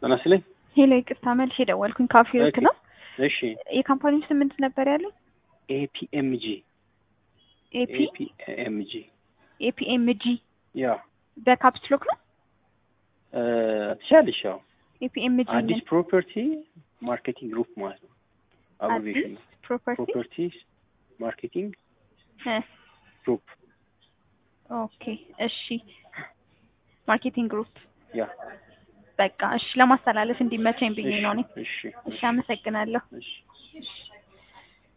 ተናስለኝ ሄሎ ይቅርታ መልሼ ደወልኩኝ ካፌ ውስጥ ነው። እሺ የካምፓኒው ስም ምንድን ነበር ያለው? ኤፒኤምጂ ኤፒኤምጂ ያ በካፕስ ሎክ ነው። ትሻለሽ? ያው ኤፒኤምጂ አዲስ ፕሮፐርቲ ማርኬቲንግ ግሩፕ ማለት ነው። አብሪቬሽን አዲስ ፕሮፐርቲ ማርኬቲንግ ግሩፕ። ኦኬ እሺ፣ ማርኬቲንግ ግሩፕ ያ በቃ እሺ፣ ለማስተላለፍ እንዲመቸኝ ብዬ ነው እኔ። እሺ እሺ አመሰግናለሁ። እሺ